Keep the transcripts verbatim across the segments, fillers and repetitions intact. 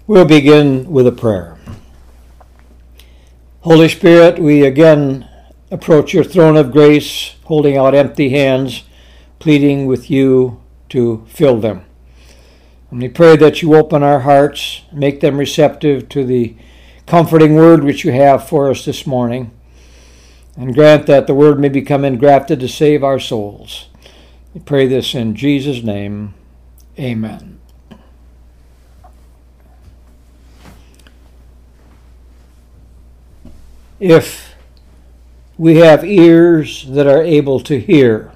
We'll begin with a prayer. Holy Spirit, we again approach your throne of grace, holding out empty hands, pleading with you to fill them. And we pray that you open our hearts, make them receptive to the comforting word which you have for us this morning, and grant that the word may become engrafted to save our souls. We pray this in Jesus' name. Amen. If we have ears that are able to hear,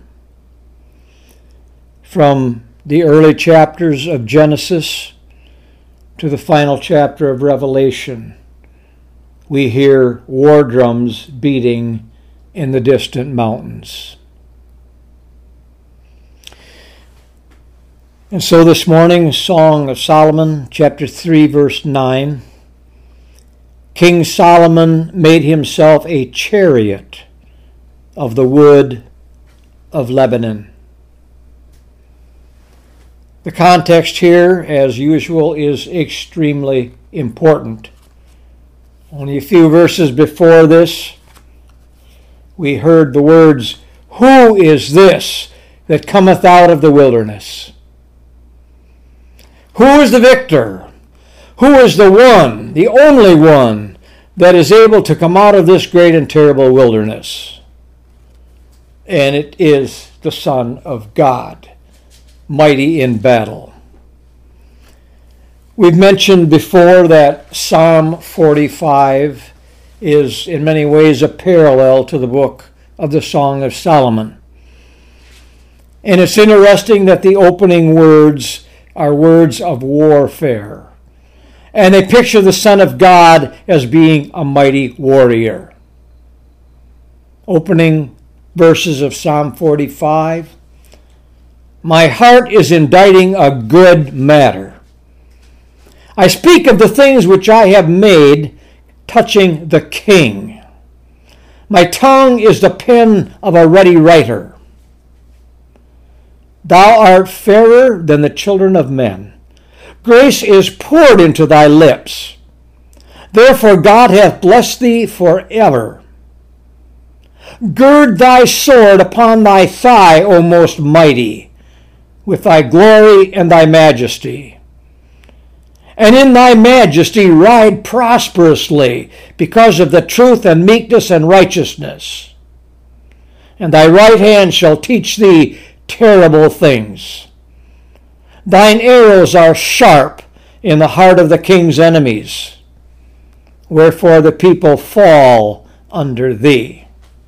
from the early chapters of Genesis to the final chapter of Revelation, we hear war drums beating in the distant mountains. And so this morning, Song of Solomon, chapter three, verse nine. King Solomon made himself a chariot of the wood of Lebanon. The context here, as usual, is extremely important. Only a few verses before this, we heard the words, "Who is this that cometh out of the wilderness? Who is the victor? Who is the one, the only one, that is able to come out of this great and terrible wilderness?" And it is the Son of God, mighty in battle. We've mentioned before that Psalm forty-five is in many ways a parallel to the book of the Song of Solomon. And it's interesting that the opening words are words of warfare. And they picture the Son of God as being a mighty warrior. Opening verses of Psalm forty-five. My heart is inditing a good matter. I speak of the things which I have made, touching the King. My tongue is the pen of a ready writer. Thou art fairer than the children of men. Grace is poured into thy lips. Therefore God hath blessed thee forever. Gird thy sword upon thy thigh, O most mighty, with thy glory and thy majesty. And in thy majesty ride prosperously, because of the truth and meekness and righteousness. And thy right hand shall teach thee terrible things. Thine arrows are sharp in the heart of the king's enemies. Wherefore the people fall under thee.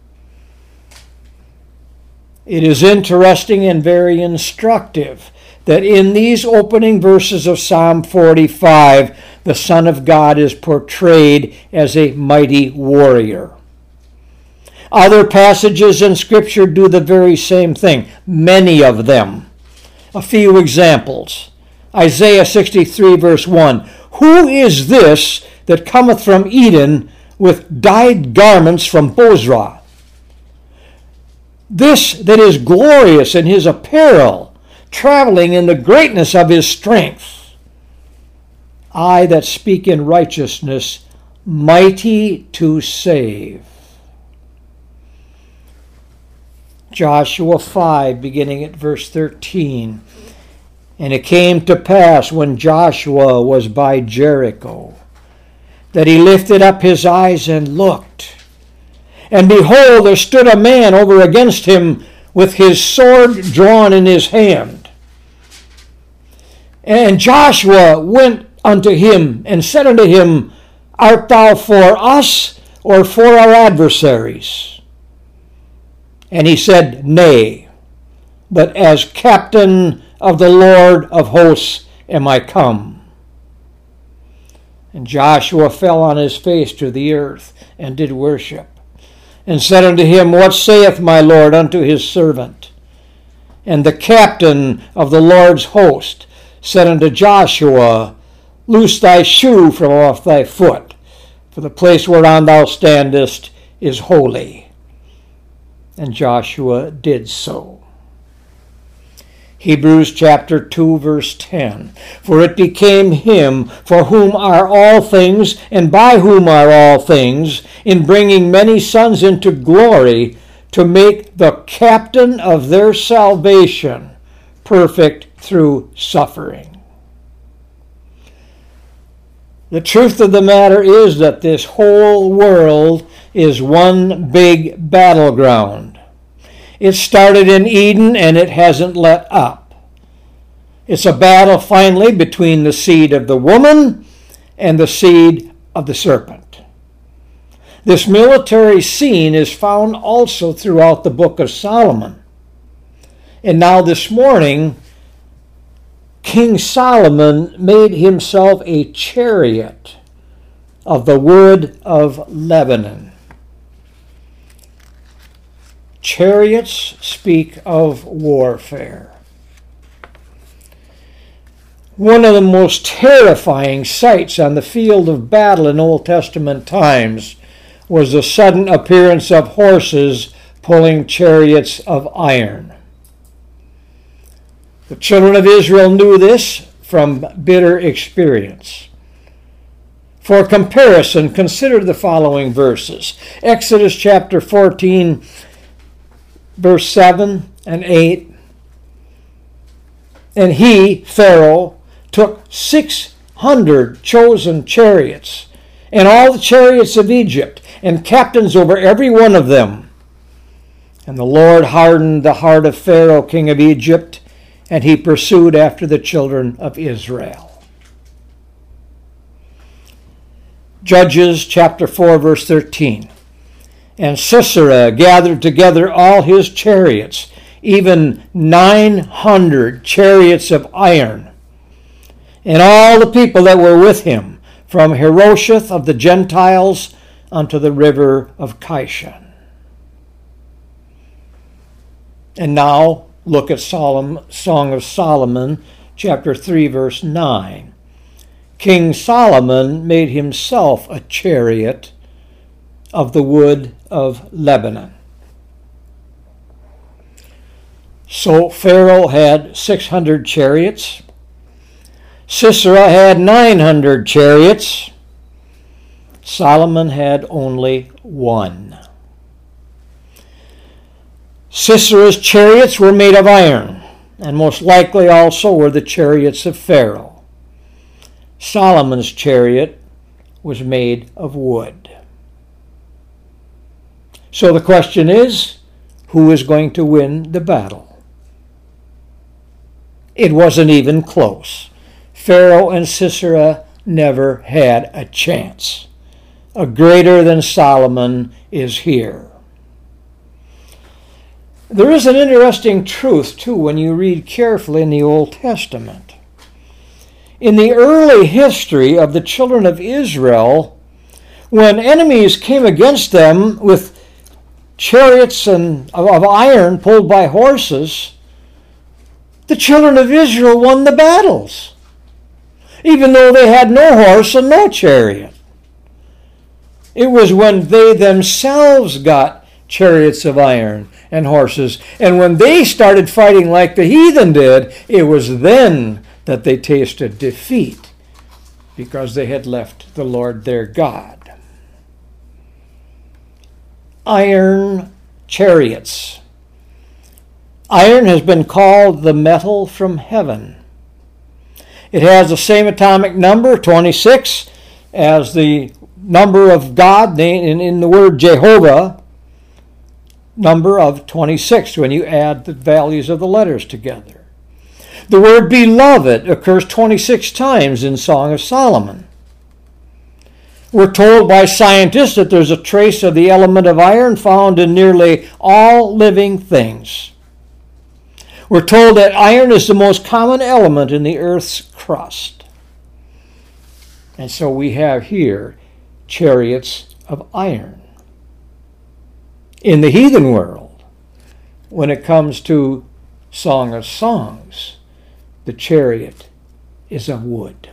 It is interesting and very instructive that in these opening verses of Psalm forty-five, the Son of God is portrayed as a mighty warrior. Other passages in Scripture do the very same thing, many of them. A few examples. Isaiah sixty-three, verse one. Who is this that cometh from Eden with dyed garments from Bozrah? This that is glorious in his apparel, traveling in the greatness of his strength. I that speak in righteousness, mighty to save. Joshua five, beginning at verse thirteen. And it came to pass when Joshua was by Jericho, that he lifted up his eyes and looked. And behold, there stood a man over against him with his sword drawn in his hand. And Joshua went unto him and said unto him, Art thou for us or for our adversaries? And he said, Nay, but as captain of the Lord of hosts am I come. And Joshua fell on his face to the earth and did worship, and said unto him, What saith my Lord unto his servant? And the captain of the Lord's host said unto Joshua, Loose thy shoe from off thy foot, for the place whereon thou standest is holy. And Joshua did so. Hebrews chapter two, verse ten. For it became him for whom are all things, and by whom are all things, in bringing many sons into glory, to make the captain of their salvation perfect through suffering. The truth of the matter is that this whole world is one big battleground. It started in Eden and it hasn't let up. It's a battle finally between the seed of the woman and the seed of the serpent. This military scene is found also throughout the book of Solomon. And now this morning, King Solomon made himself a chariot of the wood of Lebanon. Chariots speak of warfare. One of the most terrifying sights on the field of battle in Old Testament times was the sudden appearance of horses pulling chariots of iron. The children of Israel knew this from bitter experience. For comparison, consider the following verses. Exodus chapter fourteen, verse seven and eight. And he, Pharaoh, took six hundred chosen chariots, and all the chariots of Egypt, and captains over every one of them. And the Lord hardened the heart of Pharaoh, king of Egypt, and he pursued after the children of Israel. Judges chapter four, verse thirteen. And Sisera gathered together all his chariots, even nine hundred chariots of iron, and all the people that were with him, from Harosheth of the Gentiles unto the river of Kishon. And now look at Solomon, Song of Solomon, chapter three, verse nine. King Solomon made himself a chariot of the wood of Lebanon. So Pharaoh had six hundred chariots. Sisera had nine hundred chariots. Solomon had only one. Sisera's chariots were made of iron, and most likely also were the chariots of Pharaoh. Solomon's chariot was made of wood. So the question is, who is going to win the battle? It wasn't even close. Pharaoh and Sisera never had a chance. A greater than Solomon is here. There is an interesting truth, too, when you read carefully in the Old Testament. In the early history of the children of Israel, when enemies came against them with chariots and of iron pulled by horses, the children of Israel won the battles, even though they had no horse and no chariot. It was when they themselves got chariots of iron and horses, and when they started fighting like the heathen did, it was then that they tasted defeat, because they had left the Lord their God. Iron chariots. Iron has been called the metal from heaven. It has the same atomic number, twenty-six, as the number of God in, in the word Jehovah, number of twenty-six, when you add the values of the letters together. The word beloved occurs twenty-six times in Song of Solomon. We're told by scientists that there's a trace of the element of iron found in nearly all living things. We're told that iron is the most common element in the earth's crust. And so we have here chariots of iron. In the heathen world, when it comes to Song of Songs, the chariot is of wood.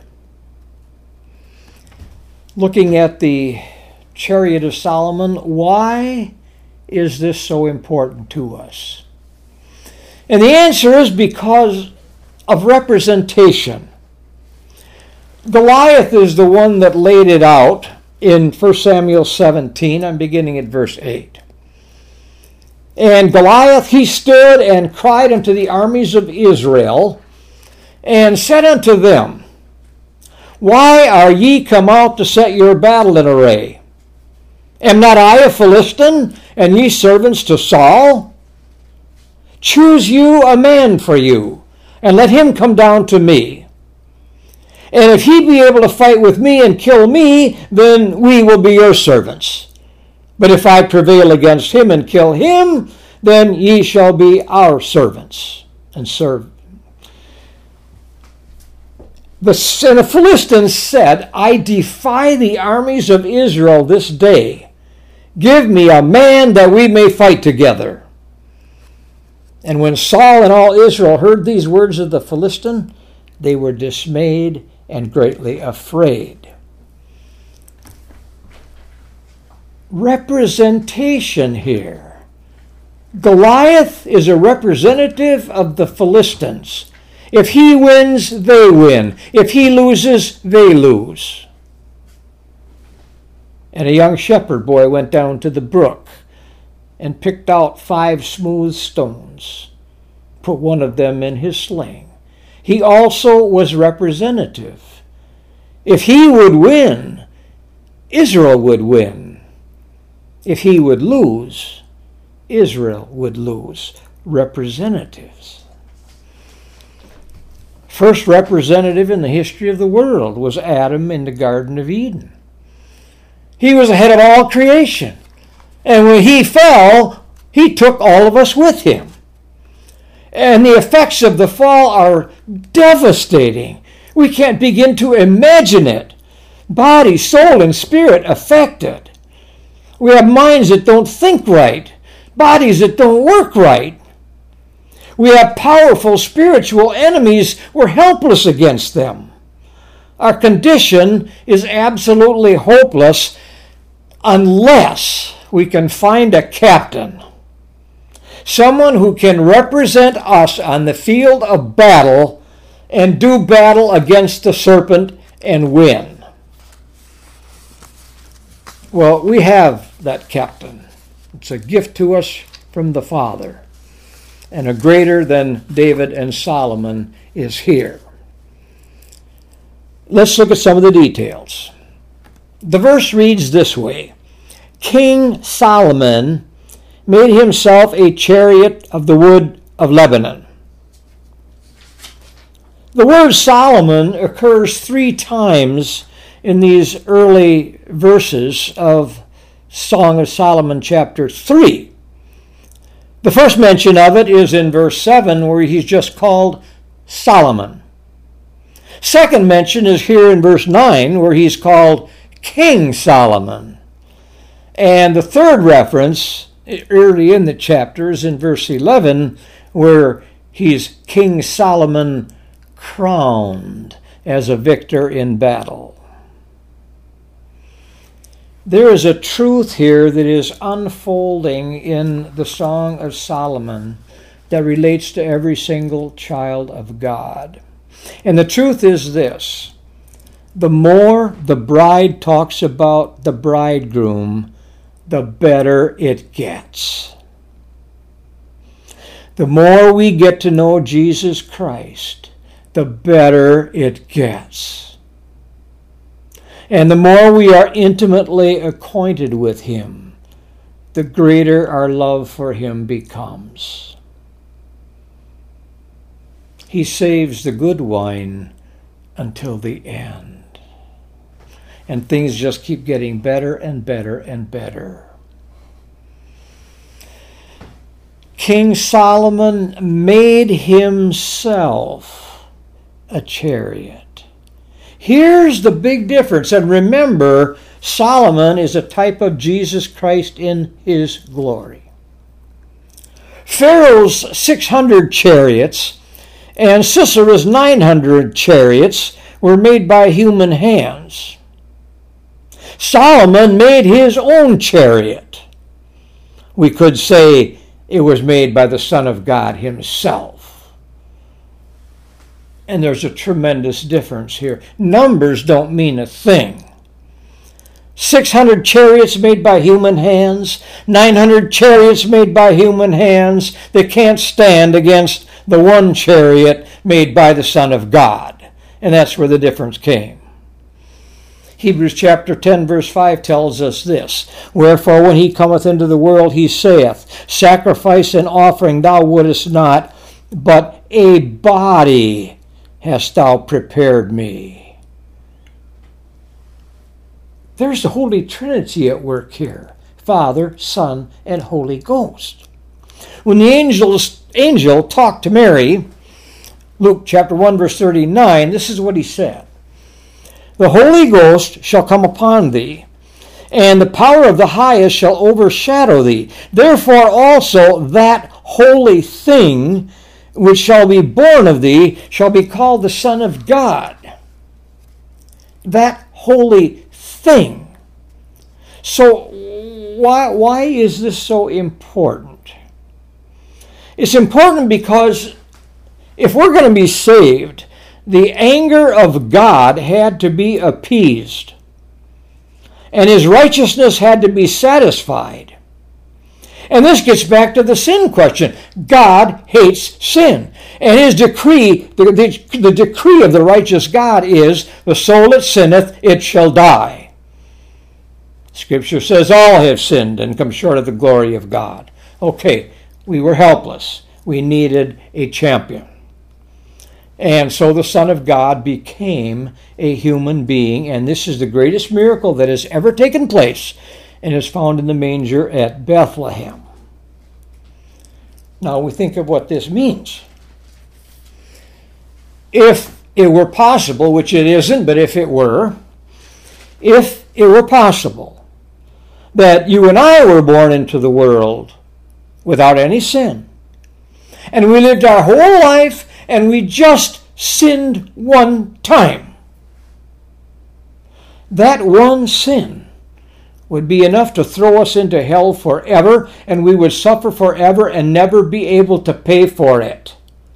Looking at the chariot of Solomon, why is this so important to us? And the answer is because of representation. Goliath is the one that laid it out in First Samuel seventeen. I'm beginning at verse eight. And Goliath, he stood and cried unto the armies of Israel, and said unto them, Why are ye come out to set your battle in array? Am not I a Philistine, and ye servants to Saul? Choose you a man for you, and let him come down to me. And if he be able to fight with me and kill me, then we will be your servants. But if I prevail against him and kill him, then ye shall be our servants and serve. The, and the Philistines said, I defy the armies of Israel this day. Give me a man that we may fight together. And when Saul and all Israel heard these words of the Philistine, they were dismayed and greatly afraid. Representation here. Goliath is a representative of the Philistines. If he wins, they win. If he loses, they lose. And a young shepherd boy went down to the brook and picked out five smooth stones, put one of them in his sling. He also was representative. If he would win, Israel would win. If he would lose, Israel would lose. Representatives. First representative in the history of the world was Adam in the Garden of Eden. He was the head of all creation. And when he fell, he took all of us with him. And the effects of the fall are devastating. We can't begin to imagine it. Body, soul, and spirit affected. We have minds that don't think right, bodies that don't work right. We have powerful spiritual enemies. We're helpless against them. Our condition is absolutely hopeless unless we can find a captain, someone who can represent us on the field of battle and do battle against the serpent and win. Well, we have that captain. It's a gift to us from the Father. And a greater than David and Solomon is here. Let's look at some of the details. The verse reads this way. King Solomon made himself a chariot of the wood of Lebanon. The word Solomon occurs three times in these early verses of Song of Solomon chapter three. The first mention of it is in verse seven, where he's just called Solomon. Second mention is here in verse nine, where he's called King Solomon. And the third reference early in the chapter is in verse eleven, where he's King Solomon crowned as a victor in battle. There is a truth here that is unfolding in the Song of Solomon that relates to every single child of God. And the truth is this: the more the bride talks about the bridegroom, the better it gets. The more we get to know Jesus Christ, the better it gets. And the more we are intimately acquainted with him, the greater our love for him becomes. He saves the good wine until the end. And things just keep getting better and better and better. King Solomon made himself a chariot. Here's the big difference. And remember, Solomon is a type of Jesus Christ in his glory. Pharaoh's six hundred chariots and Sisera's nine hundred chariots were made by human hands. Solomon made his own chariot. We could say it was made by the Son of God himself. And there's a tremendous difference here. Numbers don't mean a thing. six hundred chariots made by human hands, nine hundred chariots made by human hands that can't stand against the one chariot made by the Son of God. And that's where the difference came. Hebrews chapter ten verse five tells us this, wherefore when he cometh into the world he saith, sacrifice and offering thou wouldest not, but a body hast thou prepared me. There's the Holy Trinity at work here, Father, Son, and Holy Ghost. When the angels, angel talked to Mary, Luke chapter one verse thirty-nine, this is what he said. The Holy Ghost shall come upon thee, and the power of the highest shall overshadow thee. Therefore also that holy thing which shall be born of thee shall be called the Son of God. That holy thing. So why, why is this so important? It's important because if we're going to be saved, the anger of God had to be appeased, and his righteousness had to be satisfied. And this gets back to the sin question. God hates sin. And his decree, the, the, the decree of the righteous God is, the soul that sinneth, it shall die. Scripture says all have sinned and come short of the glory of God. Okay, we were helpless. We needed a champion. And so the Son of God became a human being, and this is the greatest miracle that has ever taken place, and is found in the manger at Bethlehem. Now we think of what this means. If it were possible, which it isn't, but if it were, if it were possible that you and I were born into the world without any sin, and we lived our whole life and we just sinned one time, that one sin would be enough to throw us into hell forever, and we would suffer forever and never be able to pay for it.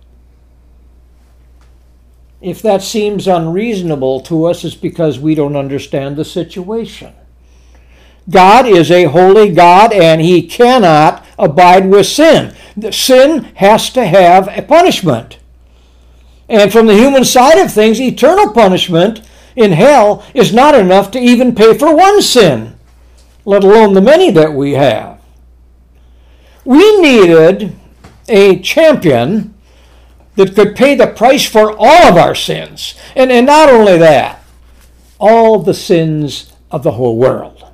If that seems unreasonable to us, it's because we don't understand the situation. God is a holy God, and he cannot abide with sin. The sin has to have a punishment. And from the human side of things, eternal punishment in hell is not enough to even pay for one sin, let alone the many that we have. We needed a champion that could pay the price for all of our sins. And, and not only that, all the sins of the whole world.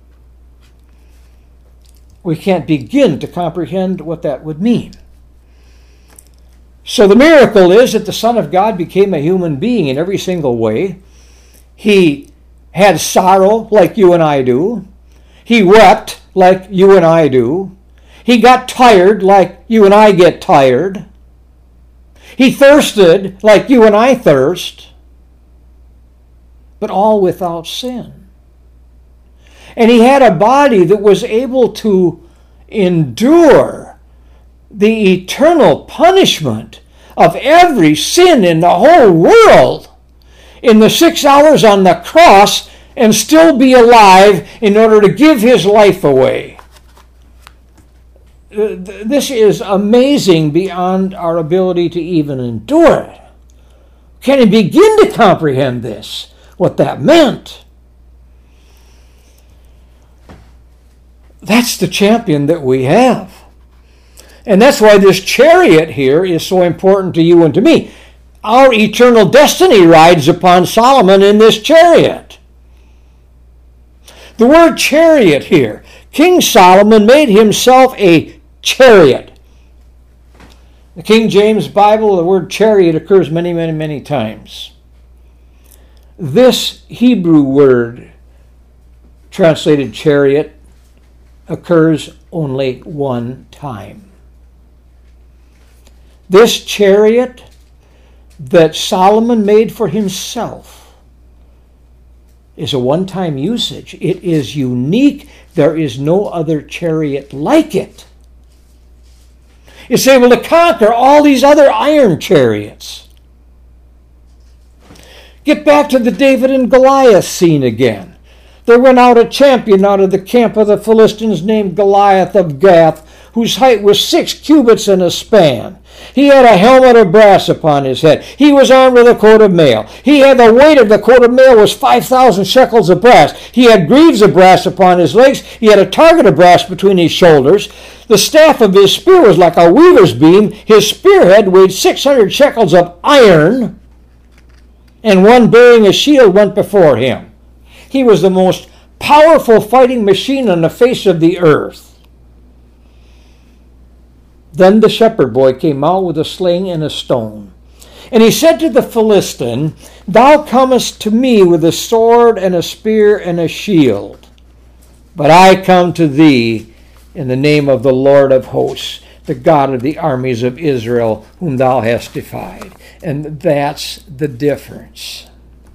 We can't begin to comprehend what that would mean. So the miracle is that the Son of God became a human being in every single way. He had sorrow like you and I do. He wept like you and I do. He got tired like you and I get tired. He thirsted like you and I thirst. But all without sin. And he had a body that was able to endure the eternal punishment of every sin in the whole world in the six hours on the cross and still be alive in order to give his life away. This is amazing beyond our ability to even endure it. Can you begin to comprehend this, what that meant? That's the champion that we have. And that's why this chariot here is so important to you and to me. Our eternal destiny rides upon Solomon in this chariot. The word chariot here, King Solomon made himself a chariot. The King James Bible, the word chariot occurs many, many, many times. This Hebrew word, translated chariot, occurs only one time. This chariot that Solomon made for himself is a one-time usage. It is unique. There is no other chariot like it. It's able to conquer all these other iron chariots. Get back to the David and Goliath scene again. There went out a champion out of the camp of the Philistines named Goliath of Gath, whose height was six cubits and a span. He had a helmet of brass upon his head. He was armed with a coat of mail. He had the weight of the coat of mail was five thousand shekels of brass. He had greaves of brass upon his legs. He had a target of brass between his shoulders. The staff of his spear was like a weaver's beam. His spearhead weighed six hundred shekels of iron, and one bearing a shield went before him. He was the most powerful fighting machine on the face of the earth. Then the shepherd boy came out with a sling and a stone. And he said to the Philistine, Thou comest to me with a sword and a spear and a shield. But I come to thee in the name of the Lord of hosts, the God of the armies of Israel, whom thou hast defied. And that's the difference.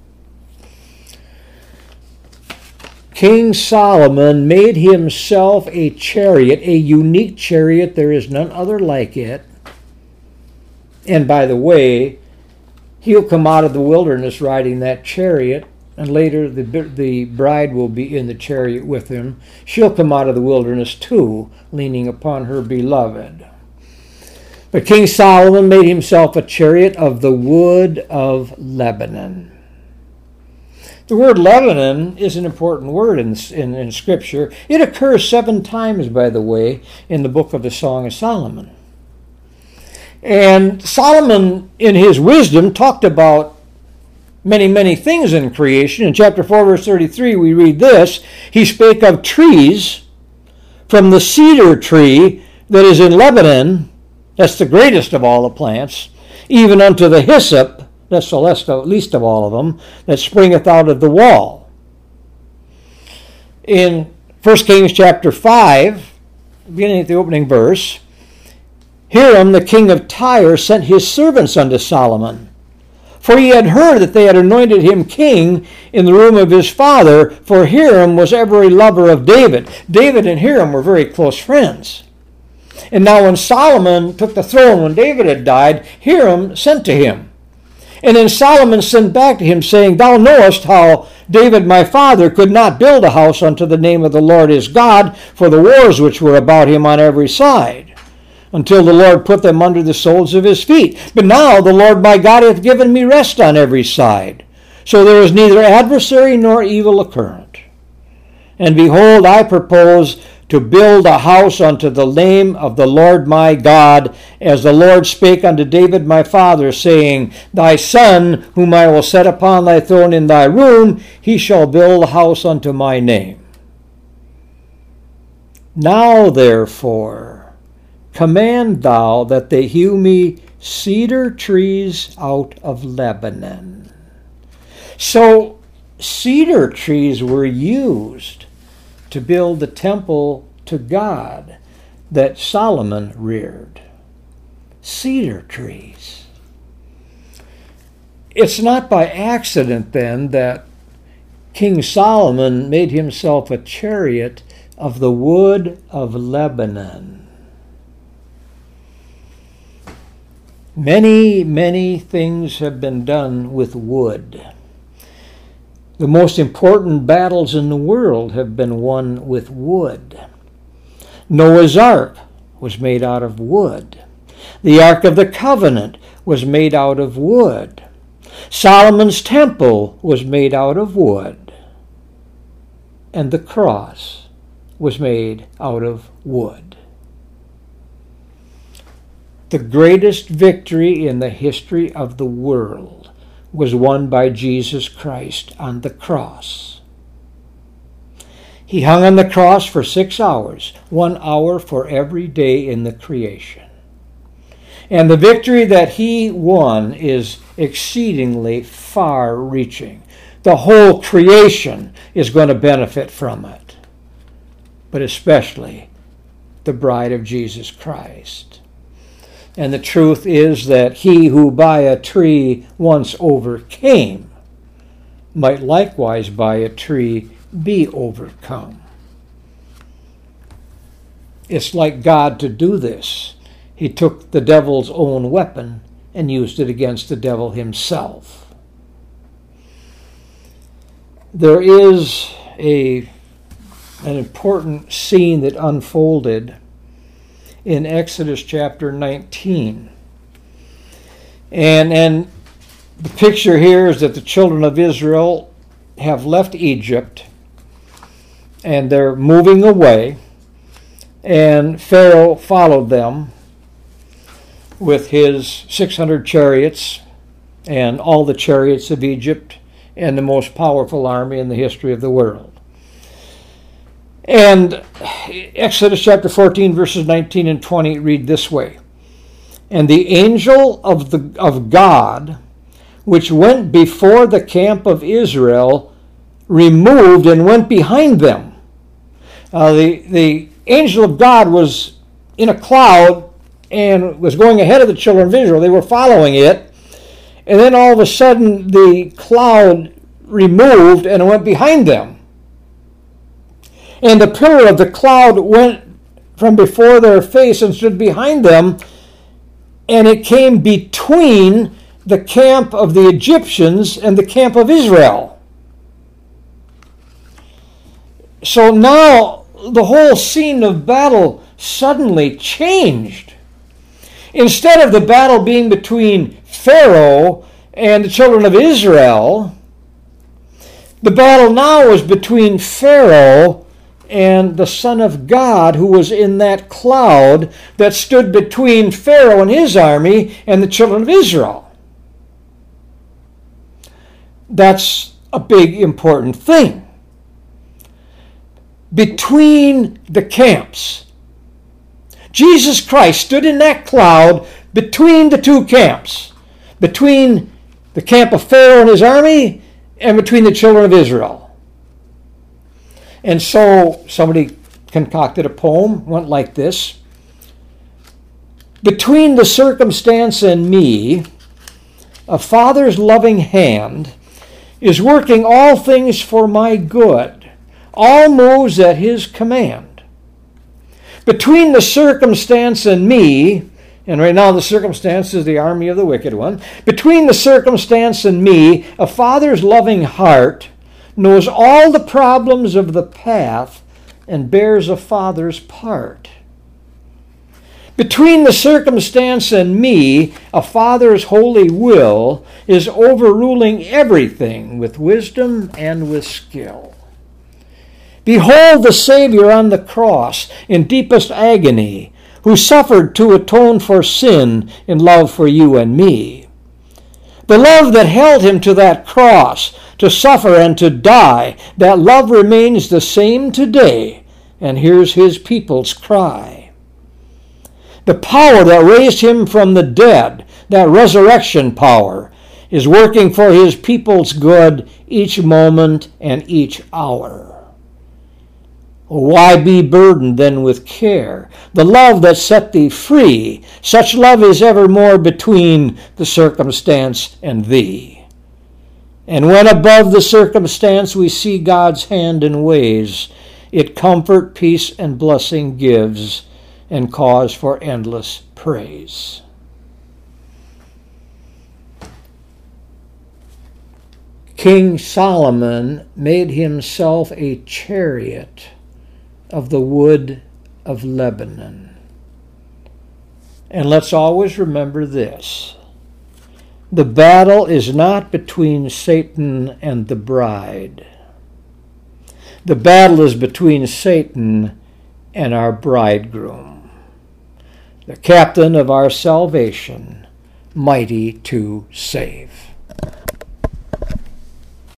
King Solomon made himself a chariot, a unique chariot. There is none other like it. And by the way, he'll come out of the wilderness riding that chariot, and later the, the bride will be in the chariot with him. She'll come out of the wilderness too, leaning upon her beloved. But King Solomon made himself a chariot of the wood of Lebanon. The word Lebanon is an important word in, in, in Scripture. It occurs seven times, by the way, in the book of the Song of Solomon. And Solomon, in his wisdom, talked about many, many things in creation. In chapter four, verse thirty-three, we read this. He spake of trees, from the cedar tree that is in Lebanon, that's the greatest of all the plants, even unto the hyssop, that's the least of all of them, that springeth out of the wall. In First Kings chapter five, beginning at the opening verse, Hiram, the king of Tyre, sent his servants unto Solomon. For he had heard that they had anointed him king in the room of his father, for Hiram was ever a lover of David. David and Hiram were very close friends. And now when Solomon took the throne, when David had died, Hiram sent to him. And then Solomon sent back to him, saying, Thou knowest how David my father could not build a house unto the name of the Lord his God for the wars which were about him on every side, until the Lord put them under the soles of his feet. But now the Lord my God hath given me rest on every side, so there is neither adversary nor evil occurrent. And behold, I propose to build a house unto the name of the Lord my God, as the Lord spake unto David my father, saying, Thy son, whom I will set upon thy throne in thy room, he shall build a house unto my name. Now therefore, command thou that they hew me cedar trees out of Lebanon. So cedar trees were used to build the temple to God that Solomon reared. Cedar trees. It's not by accident, then, that King Solomon made himself a chariot of the wood of Lebanon. Many, many things have been done with wood. The most important battles in the world have been won with wood. Noah's Ark was made out of wood. The Ark of the Covenant was made out of wood. Solomon's temple was made out of wood. And the cross was made out of wood. The greatest victory in the history of the world was won by Jesus Christ on the cross. He hung on the cross for six hours, one hour for every day in the creation. And the victory that he won is exceedingly far-reaching. The whole creation is going to benefit from it, but especially the bride of Jesus Christ. And the truth is that he who by a tree once overcame might likewise by a tree be overcome. It's like God to do this. he took the devil's own weapon and used it against the devil himself. There is a, an important scene that unfolded in Exodus chapter nineteen. And, and the picture here is that the children of Israel have left Egypt and they're moving away, and Pharaoh followed them with his six hundred chariots and all the chariots of Egypt and the most powerful army in the history of the world. And Exodus chapter fourteen, verses nineteen and twenty read this way. And the angel of the of God, which went before the camp of Israel, removed and went behind them. Uh, the, the angel of God was in a cloud and was going ahead of the children of Israel. They were following it. And then all of a sudden the cloud removed and it went behind them. And the pillar of the cloud went from before their face and stood behind them, and it came between the camp of the Egyptians and the camp of Israel. So now the whole scene of battle suddenly changed. Instead of the battle being between Pharaoh and the children of Israel, the battle now was between Pharaoh and the Son of God, who was in that cloud that stood between Pharaoh and his army and the children of Israel. That's a big, important thing. Between the camps. Jesus Christ stood in that cloud between the two camps. Between the camp of Pharaoh and his army and between the children of Israel. And so somebody concocted a poem, went like this. Between the circumstance and me, a Father's loving hand is working all things for my good. All moves at his command. Between the circumstance and me, and right now the circumstance is the army of the wicked one. Between the circumstance and me, a Father's loving heart knows all the problems of the path and bears a father's part. Between the circumstance and me, a Father's holy will is overruling everything with wisdom and with skill. Behold the Savior on the cross in deepest agony, who suffered to atone for sin in love for you and me. The love that held him to that cross, to suffer and to die, that love remains the same today, and hears his people's cry. The power that raised him from the dead, that resurrection power, is working for his people's good each moment and each hour. Why be burdened then with care? The love that set thee free, such love is evermore between the circumstance and thee. And when above the circumstance we see God's hand and ways, it comfort, peace, and blessing gives, and cause for endless praise. King Solomon made himself a chariot of the wood of Lebanon. And let's always remember this. The battle is not between Satan and the bride. The battle is between Satan and our bridegroom, the captain of our salvation, mighty to save.